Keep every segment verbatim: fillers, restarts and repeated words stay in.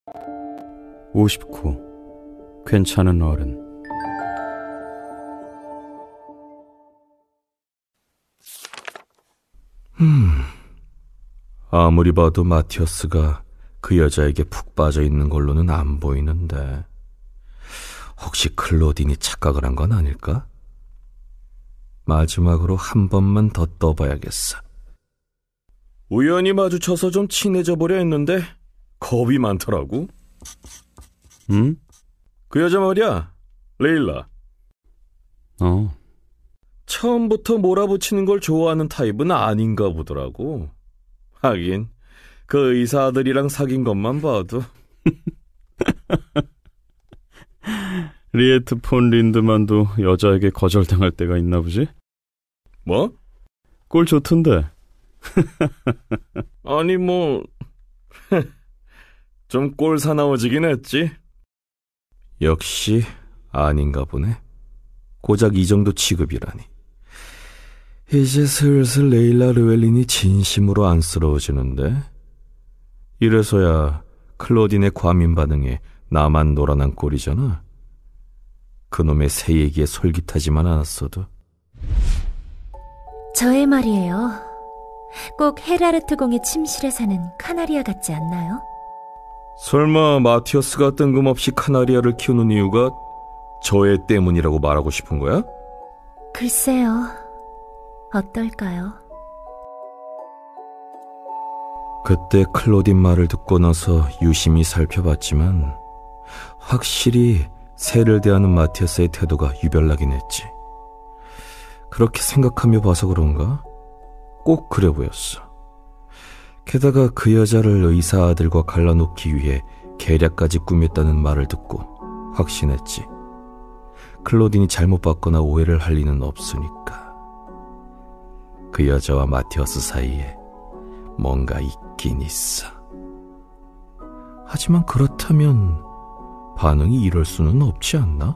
오십구. 괜찮은 어른. 음, 아무리 봐도 마티어스가 그 여자에게 푹 빠져 있는 걸로는 안 보이는데 혹시 클로딘이 착각을 한 건 아닐까? 마지막으로 한 번만 더 떠봐야겠어. 우연히 마주쳐서 좀 친해져 보려 했는데 겁이 많더라고. 응? 그 여자 말이야, 레일라. 어. 처음부터 몰아붙이는 걸 좋아하는 타입은 아닌가 보더라고. 하긴 그 의사 아들이랑 사귄 것만 봐도. 리에트 폰 린드만도 여자에게 거절당할 때가 있나 보지? 뭐? 꼴 좋던데. 아니 뭐 좀 꼴 사나워지긴 했지. 역시 아닌가 보네. 고작 이 정도 취급이라니. 이제 슬슬 레일라 르웰린이 진심으로 안쓰러워지는데. 이래서야 클로딘의 과민 반응에 나만 놀아난 꼴이잖아. 그놈의 새 얘기에 솔깃하지만 않았어도. 저의 말이에요. 꼭 헤라르트 공의 침실에 사는 카나리아 같지 않나요? 설마 마티어스가 뜬금없이 카나리아를 키우는 이유가 저 애 때문이라고 말하고 싶은 거야? 글쎄요. 어떨까요? 그때 클로딘 말을 듣고 나서 유심히 살펴봤지만 확실히 새를 대하는 마티아스의 태도가 유별나긴 했지. 그렇게 생각하며 봐서 그런가? 꼭 그래 보였어. 게다가 그 여자를 의사 아들과 갈라놓기 위해 계략까지 꾸몄다는 말을 듣고 확신했지. 클로딘이 잘못 봤거나 오해를 할 리는 없으니까. 그 여자와 마티어스 사이에 뭔가 있긴 있어. 하지만 그렇다면 반응이 이럴 수는 없지 않나?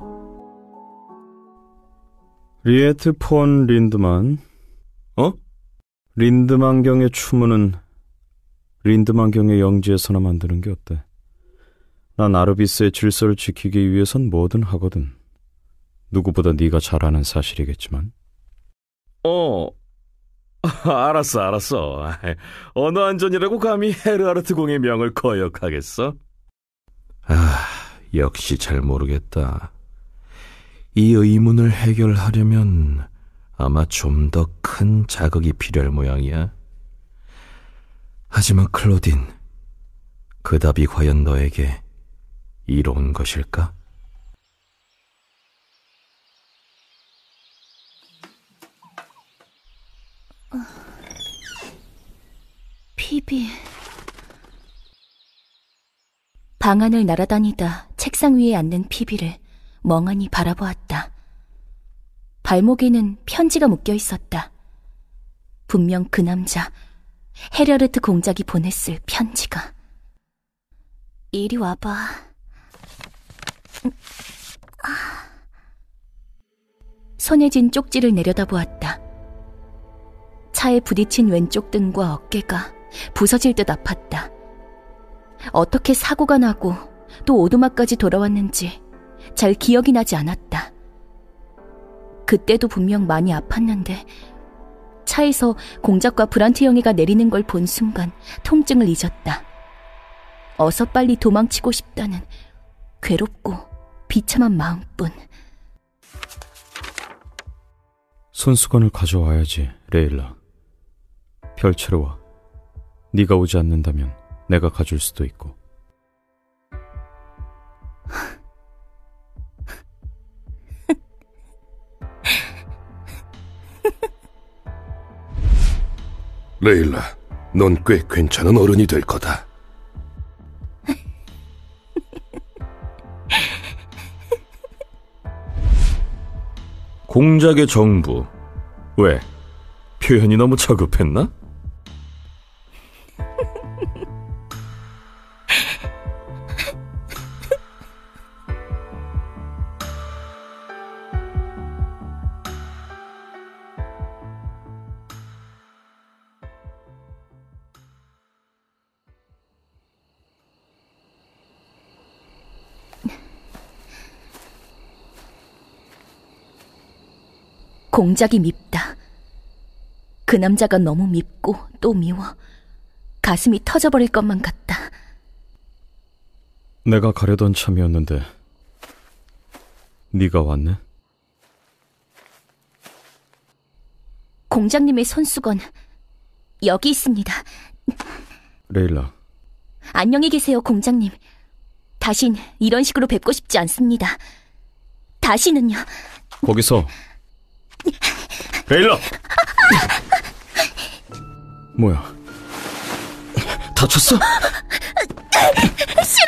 리에트 폰 린드만. 어? 린드만경의 추문은 린드만경의 영지에서나 만드는 게 어때? 난 아르비스의 질서를 지키기 위해선 뭐든 하거든. 누구보다 네가 잘 아는 사실이겠지만. 어, 알았어, 알았어. 언어 안전이라고 감히 헤르아르트 공의 명을 거역하겠어? 아, 역시 잘 모르겠다. 이 의문을 해결하려면 아마 좀 더 큰 자극이 필요할 모양이야. 하지만 클로딘, 그 답이 과연 너에게 이로운 것일까? 피비. 방 안을 날아다니다 책상 위에 앉는 피비를 멍하니 바라보았다. 발목에는 편지가 묶여 있었다. 분명 그 남자 헤라르트 공작이 보냈을 편지가. 이리 와봐. 손에 쥔 쪽지를 내려다보았다. 차에 부딪힌 왼쪽 등과 어깨가 부서질 듯 아팠다. 어떻게 사고가 나고 또 오두막까지 돌아왔는지 잘 기억이 나지 않았다. 그때도 분명 많이 아팠는데 차에서 공작과 브란트 형이가 내리는 걸 본 순간 통증을 잊었다. 어서 빨리 도망치고 싶다는 괴롭고 비참한 마음뿐. 손수건을 가져와야지, 레일라. 별채로 와. 네가 오지 않는다면 내가 가줄 수도 있고. 레일라, 넌 꽤 괜찮은 어른이 될 거다. 공작의 정부. 왜? 표현이 너무 저급했나? 공작이 밉다. 그 남자가 너무 밉고 또 미워. 가슴이 터져버릴 것만 같다. 내가 가려던 참이었는데 네가 왔네? 공작님의 손수건 여기 있습니다. 레일라, 안녕히 계세요, 공작님. 다신 이런 식으로 뵙고 싶지 않습니다. 다시는요. 거기서. 레일라! 뭐야? 다쳤어? 싫어요!